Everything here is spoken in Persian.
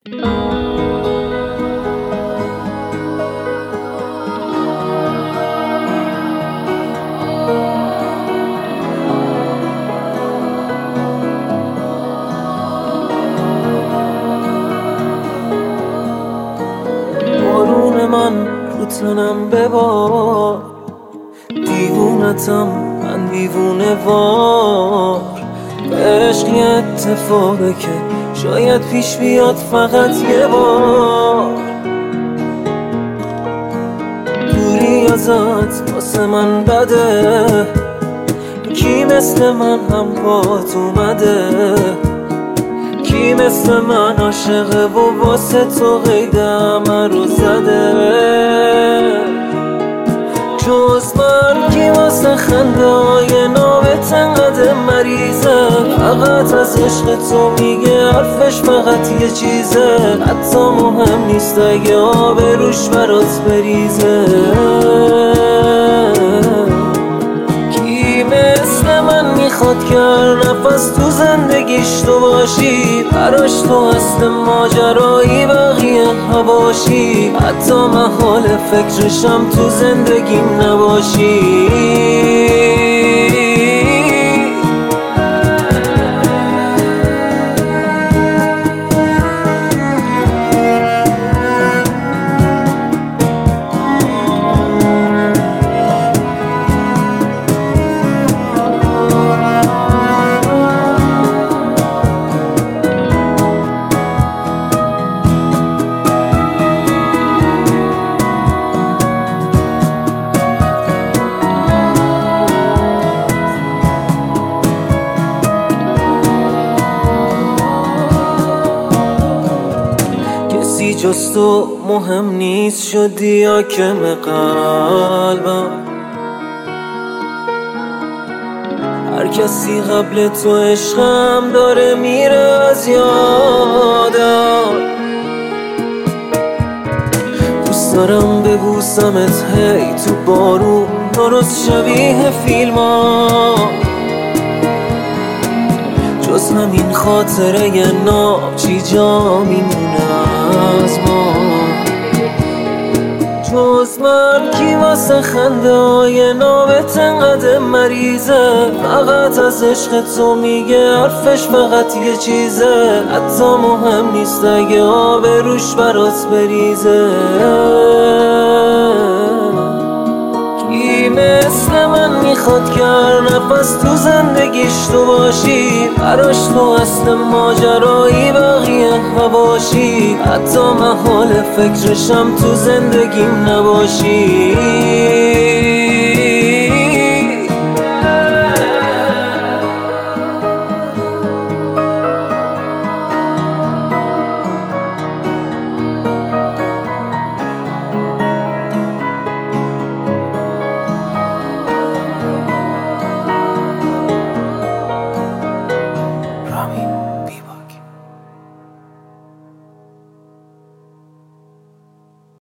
بارون من رو تنم ببار، دیوونتم من دیوونه وار. عشق یه اتفاقه که شاید پیش بیاد فقط یه بار. دوری ازت واسه من بده، کی مثل من هم پات اومده؟ کی مثل من عاشقه و واسه تو قید همه رو زده؟ جز من کی واسه خنده های نامت انقدر مریضه؟ فقط از عشق تو میگه حرفش فقط یه چیزه، حتی مهم نیست اگه آب روش برات بریزه. کی مثل من میخواد که هر نفس تو زندگیش تو باشی، براش تو اصل ماجرایی بقیه هواشی، حتی محال فکرشم تو زندگیم نباشی. کسی جز تو مهم نیست، شدی حاکم قلبم. هر کسی قبل تو عشقم داره میره از یادم. دوست دارم ببوسمت هی تو بارون، درست شبیه فیلم ها. جز همین خاطره ی ناب چی جا میمونه از ما؟ جز من کی واسه خنده های نامت انقدر مریضه؟ فقط از عشق تو میگه حرفش فقط یه چیزه، حتی مهم نیست اگه آب روش برات بریزه. کی مثل من میخواد که هر نفس تو زندگیش تو باشی، براش تو اصل ماجرایی بقیه هواشی، حتی محال فکرشم تو زندگیم نباشی.